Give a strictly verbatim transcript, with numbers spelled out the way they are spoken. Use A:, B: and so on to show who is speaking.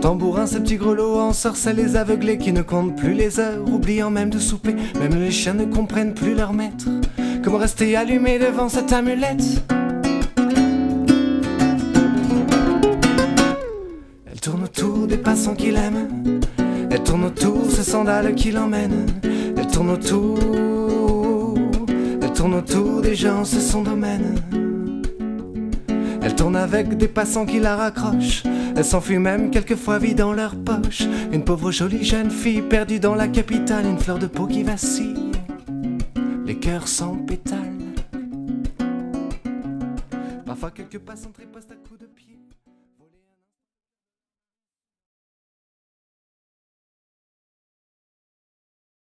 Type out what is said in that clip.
A: tambourin, ces petits grelots ensorcellent les aveuglés qui ne comptent plus les heures, oubliant même de souper. Même les chiens ne comprennent plus leur maître. Comment rester allumé devant cette amulette? Elle tourne autour des passants qui l'aiment. Elle tourne autour ses sandales qui l'emmènent. Elle tourne autour, elle tourne autour des gens, c'est son domaine. Elle tourne avec des passants qui la raccrochent. Elle s'enfuit même quelquefois vide dans leur poche. Une pauvre jolie jeune fille perdue dans la capitale, une fleur de peau qui vacille, les cœurs sans pétales. Parfois quelques passants tripostent.